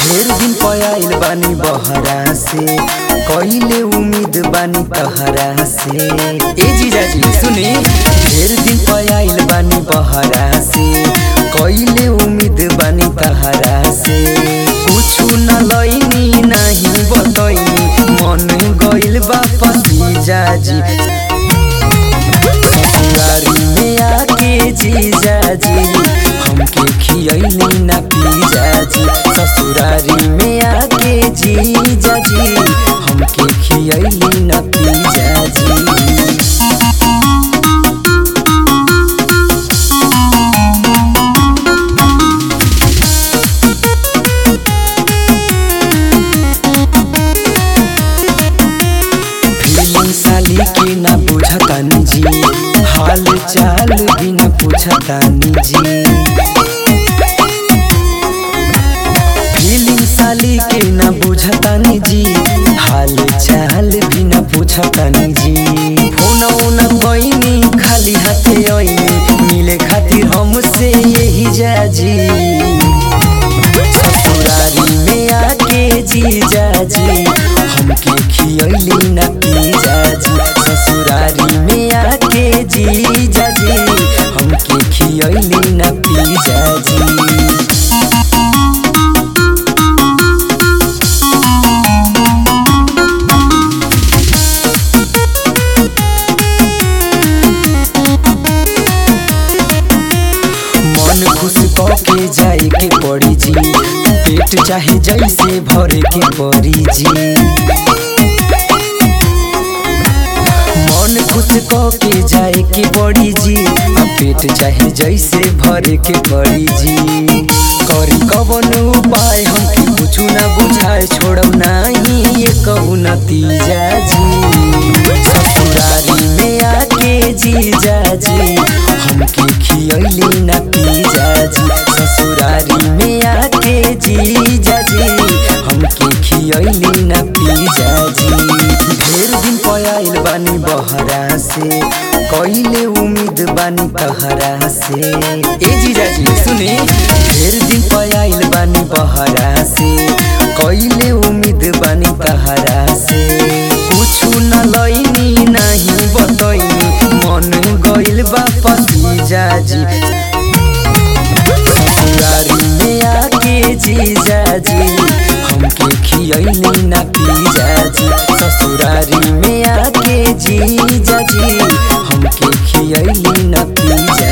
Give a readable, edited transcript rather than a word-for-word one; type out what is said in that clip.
ढेर दिन पयाइल बानी बहरा से, कइले उम्मीद बानी तहरा से। ए जीजाजी सुनी, ढेर दिन पयाइल बानी बहरा से, कइले उम्मीद बानी तहरा से। कुछु न लइनी नहीं बतइनी, मन गइल बा जीजाजी ससुरारी में आके जीजाजी हमके खियैली ना पीजाजी। ससुरारी में आके जीजाजी हमके खियैली ना पीजाजी। साली के ना बुझतानी जी, हाल चाल भी ना पूछतानी जी। फीलिंग साली के ना बुझतानी जी, हाल चाल भी ना पूछतानी जी। फोन ओना बइनी खाली हाथे आइनी, मिले खातिर हमसे यही जाजी। ससुरारी में आके जीजाजी हमके खियैली ना पीजाजी। ससुरारी में आके जीजाजी हमके खियैली ना पीजाजी। मन खुश के जाए के पड़ी जी, पेट चाहे जैसे भरे के पड़ी जी। मन खुश के जाए के पड़ी जी, पेट चाहे जैसे भरे के पड़ी जी। करी कवन उपाय हमके कुछ न बुझाए, छोड़ब नहीं ये कहू नतीजा जी। ससुरारी में आके जीजाजी हमके खियैली ना पीजाजी। ससुरारी में आके जीजाजी हमके खियैली ना पीजाजी। ढेर दिन पयाइल बानी बहरा से, कइले उम्मीद बानी तहरा से। ए जीजाजी सुनी, ढेर दिन पयाइल बानी बहरा से, कइले उम्मीद बानी तहरा से। कुछु न लइनी नहीं बतइनी, मन गइल बा जीजाजी। ससुरारी में आके जीजाजी हमके खियैली ना पीजाजी। ससुरारी में आके जीजाजी हमके खियैली ना पीजाजी।